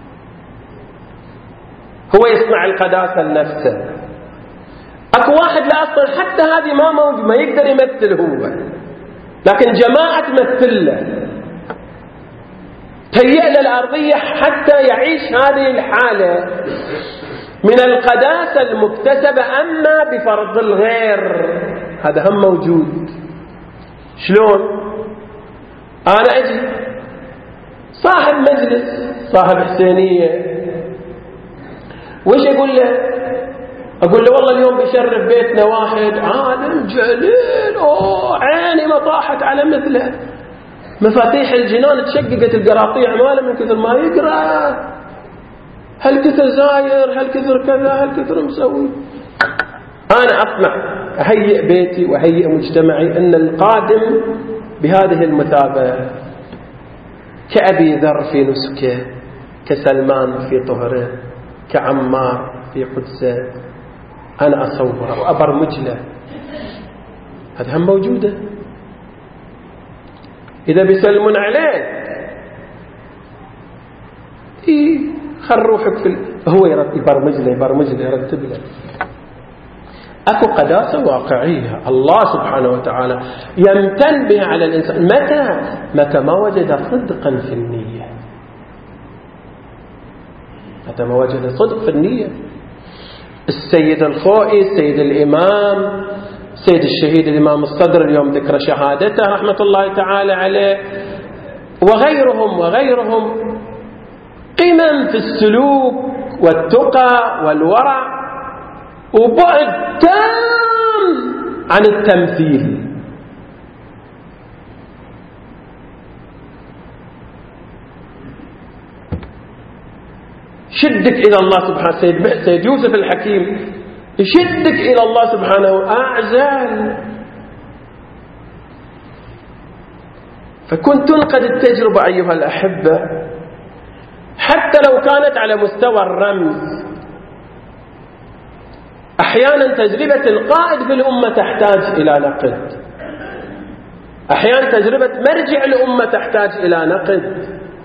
هو يصنع القداسة لنفسه. أكو واحد لا أصلا حتى هذه ما موجود، ما يقدر يمثل هو، لكن جماعة تمثل له، تهيئ له الأرضية حتى يعيش هذه الحالة من القداسة المكتسبة. أما بفرض الغير هذا هم موجود. شلون؟ أنا أجي صاحب مجلس صاحب حسينية، وش أقول له؟ أقول له والله اليوم بيشرف بيتنا واحد عالم جليل، عيني ما طاحت على مثله، مفاتيح الجنان تشققت القراطيع ماله من كثر ما يقرأ، هل كثر زاير، هل كثر كذا، هل كثر مسوي. أنا أطمع أهيئ بيتي وأهيئ مجتمعي أن القادم بهذه المثابة كأبي ذر في نسكه، كسلمان في طهره، كعمار في قدسه، أنا أصور وأبرمج له. هذا هم موجودة. إذا بيسلمون عليك خل روحك هو يبرمج له يرتب له. أكو قداسة واقعية الله سبحانه وتعالى يمتن بها على الإنسان متى ما وجد صدقا في النية، متى ما وجد صدق في النية. السيد الخوئي، السيد الإمام، سيد الشهيد الإمام الصدر اليوم ذكر شهادته رحمة الله تعالى عليه، وغيرهم قمم في السلوك والتقى والورع، وبعد تام عن التمثيل. شدك إلى الله سبحانه، سيد يوسف الحكيم يشدك إلى الله سبحانه أعزال. فكنت تنقد التجربة أيها الأحبة حتى لو كانت على مستوى الرمز. أحيانا تجربة القائد في الأمة تحتاج إلى نقد، أحيانا تجربة مرجع الأمة تحتاج إلى نقد،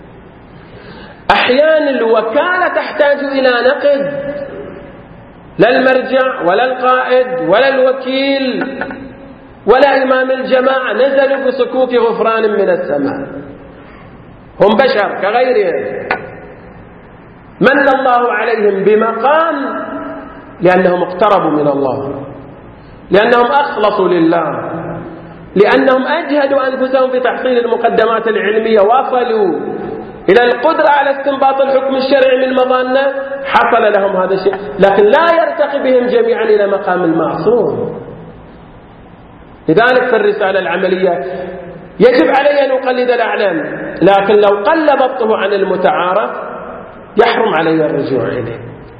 أحيانا الوكالة تحتاج إلى نقد. لا المرجع ولا القائد ولا الوكيل ولا إمام الجماعة نزلوا بصكوك غفران من السماء، هم بشر كغيرهم، من الله عليهم بمقام لأنهم اقتربوا من الله، لأنهم أخلصوا لله، لأنهم أجهدوا أنفسهم في تحصيل المقدمات العلمية، وصلوا إلى القدرة على استنباط الحكم الشرعي من مظانة، حصل لهم هذا الشيء. لكن لا يرتقي بهم جميعا إلى مقام المعصوم. لذلك في الرسالة العملية يجب علي أن أقلد الأعلام، لكن لو قل ضبطه عن المتعارف يحرم علي الرجوع إليه،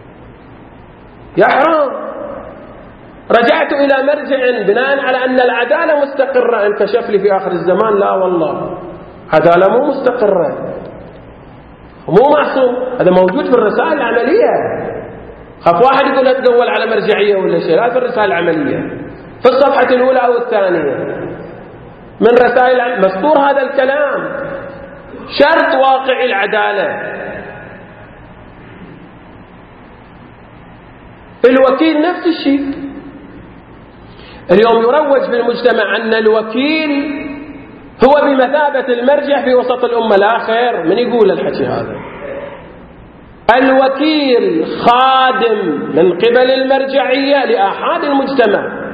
يحرم. رجعت إلى مرجع بناء على أن العدالة مستقرة، انكشف لي في آخر الزمان لا والله عدالة مو مستقرة، مو معصوم. هذا موجود في الرسائل العملية. خاف واحد يقول أتقول على مرجعية ولا شيء، لا، في الرسائل العملية في الصفحة الأولى أو الثانية من رسائل مسطور هذا الكلام. شرط واقع العدالة. الوكيل نفس الشيء. اليوم يروج في المجتمع أن الوكيل هو بمثابة المرجع في وسط الأمة. لا خير، من يقول الحكي هذا؟ الوكيل خادم من قبل المرجعية لآحاد المجتمع.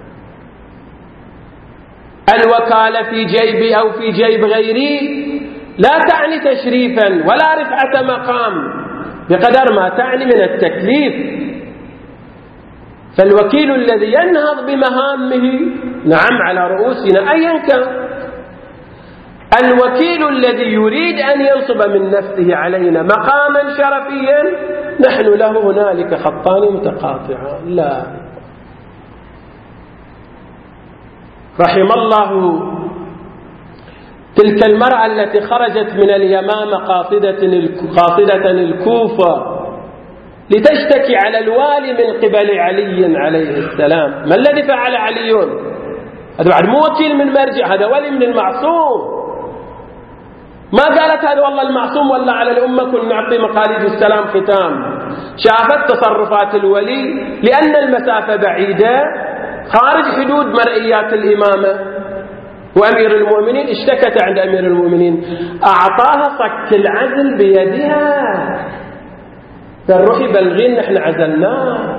الوكالة في جيبي أو في جيب غيري لا تعني تشريفا ولا رفعة مقام بقدر ما تعني من التكليف. فالوكيل الذي ينهض بمهامه نعم على رؤوسنا أيا كان. الوكيل الذي يريد أن ينصب من نفسه علينا مقاما شرفيا نحن له هنالك خطان متقاطعان. لا. رحم الله تلك المرأة التي خرجت من اليمامة قاصدة الكوفة لتشتكي على الوالي من قبل علي عليه السلام. ما الذي فعل علي؟ هذا بعد مو وكيل من مرجع، هذا ولي من المعصوم. ما قالت هذا والله المعصوم ولا على الأمة كن نعطي مقاليد السلام ختام. شافت تصرفات الولي لأن المسافة بعيدة خارج حدود مرئيات الإمامة وأمير المؤمنين، اشتكت عند أمير المؤمنين، أعطاها صك العزل بيدها، قال روحي بلغين نحن عزلناه.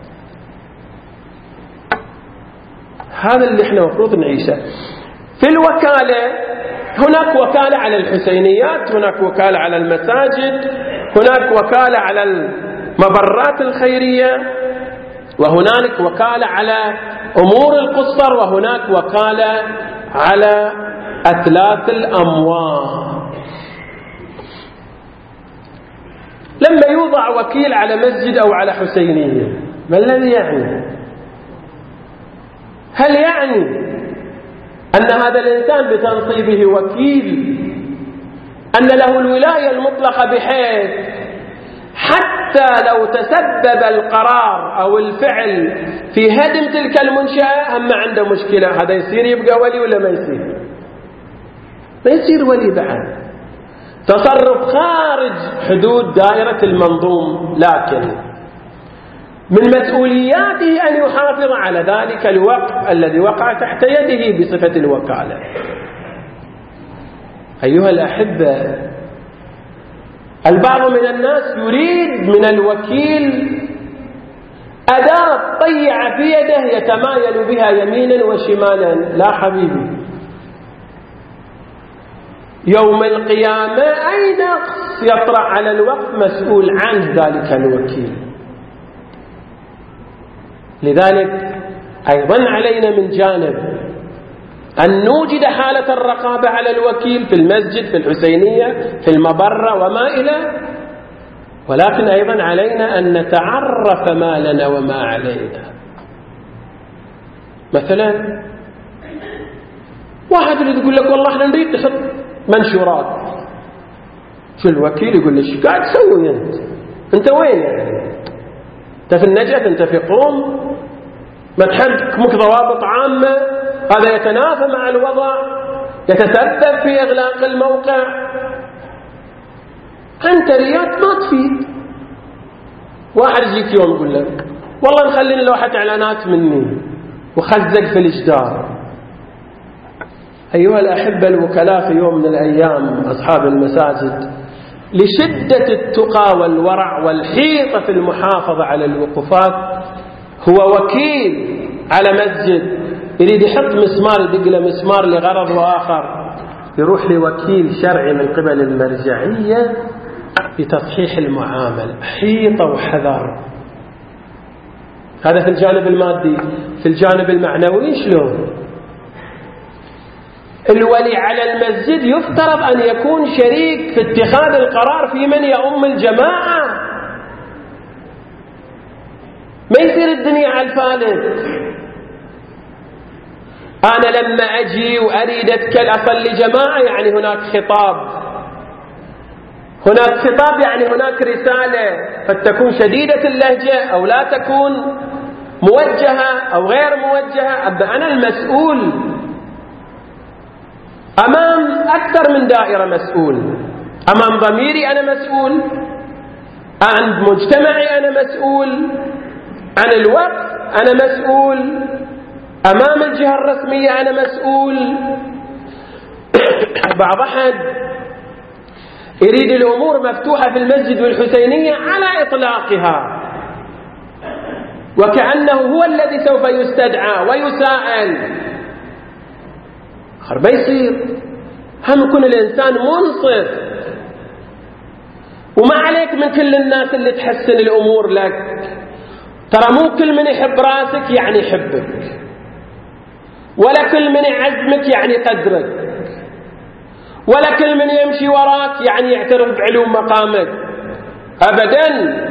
هذا اللي احنا مفروض نعيشه. في الوكالة هناك وكالة على الحسينيات، هناك وكالة على المساجد، هناك وكالة على المبرات الخيرية، وهناك وكالة على أمور القصر، وهناك وكالة على أتلاف الأموال. لما يوضع وكيل على مسجد أو على حسينية ما الذي يعني؟ هل يعني أن هذا الإنسان بتنصيبه وكيل أن له الولاية المطلقة بحيث حتى لو تسبب القرار أو الفعل في هدم تلك المنشأة هم عنده مشكلة، هذا يصير يبقى ولي ولا ما يصير؟ ما يصير ولي بعد. تصرف خارج حدود دائرة المنظوم، لكن من مسؤولياته أن يحافظ على ذلك الوقف الذي وقع تحت يده بصفة الوكالة. أيها الأحبة، البعض من الناس يريد من الوكيل أداة طيعة في يده يتمايل بها يمينا وشمالا. لا حبيبي، يوم القيامة أي نقص يطرح على الوقف مسؤول عنه ذلك الوكيل. لذلك أيضا علينا من جانب أن نوجد حالة الرقابة على الوكيل في المسجد، في الحسينية، في المبرة وما إلى، ولكن أيضا علينا أن نتعرف ما لنا وما علينا. مثلا واحد يريد يقول لك والله احنا نريد نحط منشورات، شو الوكيل يقول لي ايش قاعد تسوي انت وين يعني؟ انت في النجف، انت في قوم، ما تحكمك ضوابط عامة، هذا يتنافى مع الوضع، يتسبب في إغلاق الموقع. أنت رياض ما تفيد. واحد يجيك يوم يقول لك والله نخلي لوحة إعلانات مني وخزق في الإجدار. أيها الأحبة، الوكلاء في يوم من الأيام أصحاب المساجد لشدة التقى والورع والحيطة في المحافظة على الوقوفات، هو وكيل على مسجد يريد يحط مسمار، يدق له مسمار لغرض وآخر، يروح لوكيل شرعي من قبل المرجعية لتصحيح المعامل. حيطة وحذر. هذا في الجانب المادي. في الجانب المعنوي شلون؟ الولي على المسجد يفترض أن يكون شريك في اتخاذ القرار في من يؤم الجماعة، ما يصير الدنيا على الفالت. أنا لما أجي وأريد أصلي جماعة يعني هناك خطاب، هناك خطاب يعني هناك رسالة، قد تكون شديدة اللهجة أو لا تكون موجهة أو غير موجهة. أبقى أنا المسؤول أمام أكثر من دائرة، مسؤول أمام ضميري، أنا مسؤول عن مجتمعي، أنا مسؤول عن الوقت، أنا مسؤول أمام الجهة الرسمية، أنا مسؤول. بعض أحد يريد الأمور مفتوحة في المسجد والحسينية على إطلاقها، وكأنه هو الذي سوف يستدعى ويسائل. ما يصير. هم يكون الإنسان منصف، وما عليك من كل الناس اللي تحسن الأمور لك. ترى مو كل من يحب راسك يعني يحبك، ولا كل من يعزمك يعني يقدرك، ولا كل من يمشي وراك يعني يعترف بعلو مقامك أبدا.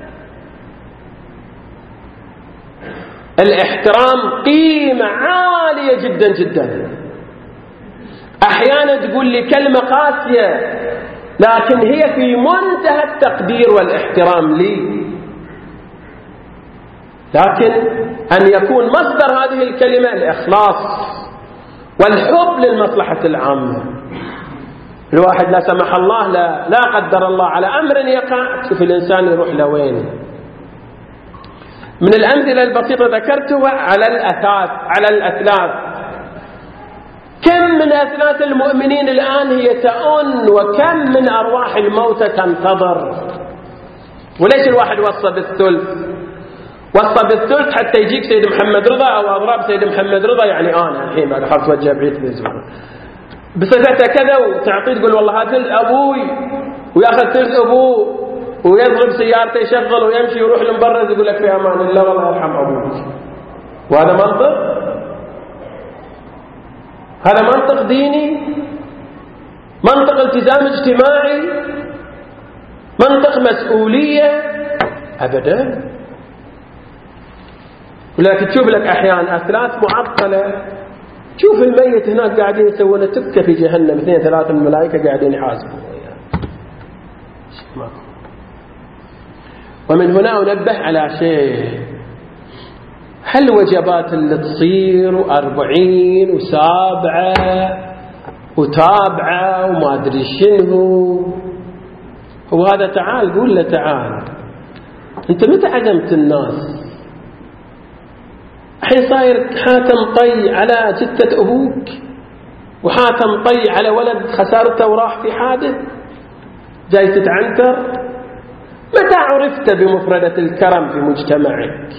الاحترام قيمة عالية جدا جدا. أحيانا تقول لي كلمة قاسية لكن هي في منتهى التقدير والاحترام لي، لكن أن يكون مصدر هذه الكلمة الإخلاص والحب للمصلحة العامة. الواحد لا سمح الله لا قدر الله على أمر يقع، تشوف الإنسان يروح لوين. من الأمثلة البسيطة ذكرتها على الأثلاث. كم من أثلاث المؤمنين الآن هي تؤن، وكم من أرواح الموتى تنتظر. وليش الواحد وصى بالثلث؟ وصى بالثلث حتى يجيك سيد محمد رضا أو أضراب سيد محمد رضا، يعني أنا الحين بعد حرف توجه بعيد في الزمن بصفته كذا، وتعطيه تقول والله هذا ثلث أبوي، ويأخذ ثلث أبوه ويضرب سيارته يشغل ويمشي ويروح لمبرز يقول لك في أمان الله والله يرحم أبوك. وهذا منطق؟ هذا منطق ديني؟ منطق التزام اجتماعي؟ منطق مسؤولية؟ أبدا. ولكن تشوف لك أحيانا أثلاث معطلة، شوف الميت هناك قاعدين يسوون تبكى في جهنم، 2-3 الملائكة قاعدين يحاسبون. ومن هنا أنبه على شيء، هل وجبات اللي تصير 40 و7 وتابعة وما أدري شنو، هو هذا تعال قول له تعال أنت متى عدمت الناس؟ الحين صاير حاتم طي على جثة أبوك، وحاتم طي على ولد خسارته وراح في حادث، جاي تتعنتر؟ متى عرفت بمفردة الكرم في مجتمعك؟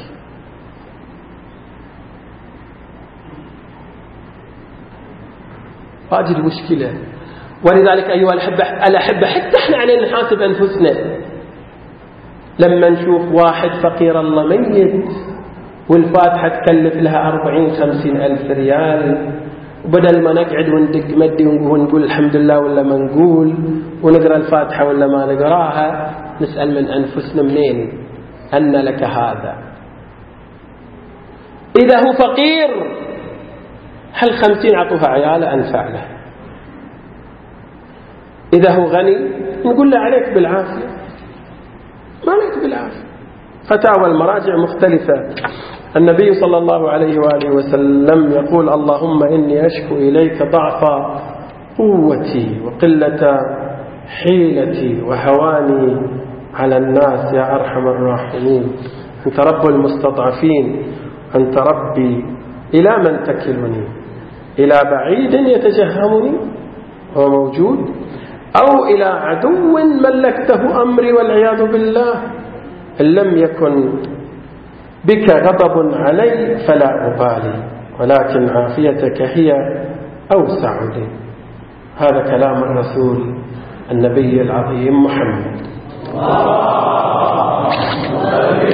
هذه المشكلة. ولذلك أيها الأحبة حتى احنا علينا نحاسب أنفسنا لما نشوف واحد فقير الله ميت والفاتحة تكلف لها 40-50 ألف ريال، وبدل ما نقعد وندق مدي ونقول الحمد لله ولا ما نقول، ونقرأ الفاتحة ولا ما نقراها، نسأل من أنفسنا منين أن لك هذا؟ إذا هو فقير هل 50 عطوها عياله أنفع له؟ إذا هو غني نقول له عليك بالعافية، ما عليك بالعافية. فتاوى المراجع مختلفة. النبي صلى الله عليه وآله وسلم يقول اللهم إني أشكو إليك ضعف قوتي وقلة حيلتي وهواني على الناس يا أرحم الراحمين. أنت رب المستضعفين، أنت ربي، إلى من تكلني؟ إلى بعيد يتجهمني هو موجود، أو إلى عدو ملكته أمري والعياذ بالله؟ إن لم يكن بك غضب علي فلا أبالي، ولكن عافيتك هي أوسع لي. هذا كلام الرسول النبي العظيم محمد.